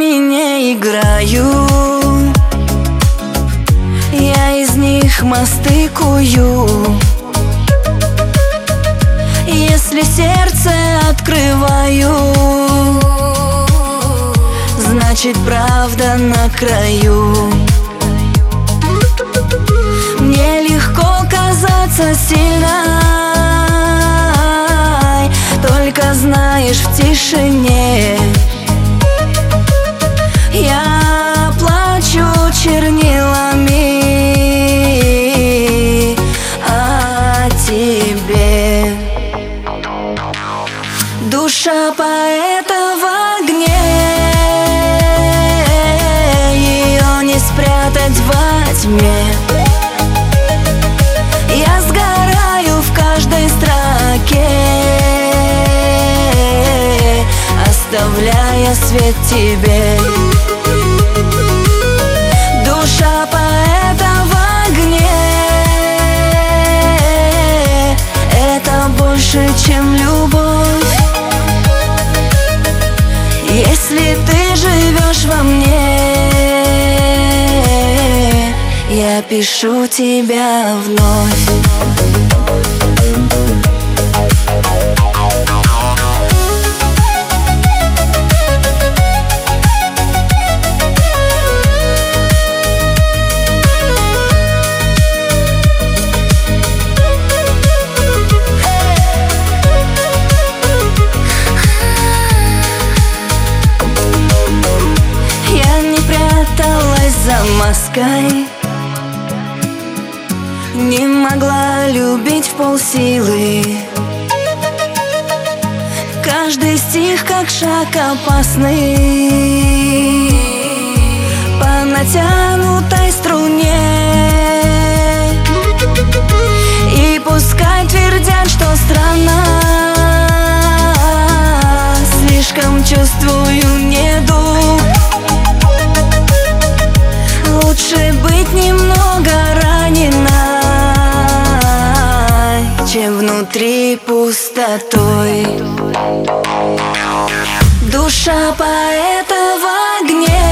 Иллюзиями не играю, я из них мосты кую. Если сердце открываю, значит правда на краю. Мне легко казаться сильной, только знаешь, в тишине я плачу чернилами о тебе. Душа поэта в огне, ее не спрятать во тьме. Я сгораю в каждой строке, оставляя свет тебе. Душа поэта в огне, это больше, чем любовь. Если ты живешь во мне, я пишу тебя вновь. За маской не могла любить в полсилы. Каждый стих как шаг опасный по натянутой струне. И пускай твердят, что странно, слишком чувствую недуг. Лучше быть немного раненой, чем внутри пустотой. Душа поэта в огне,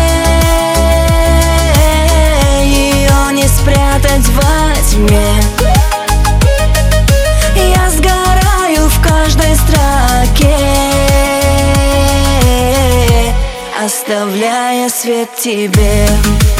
ее не спрятать во тьме. Я сгораю в каждой строке, оставляя свет тебе.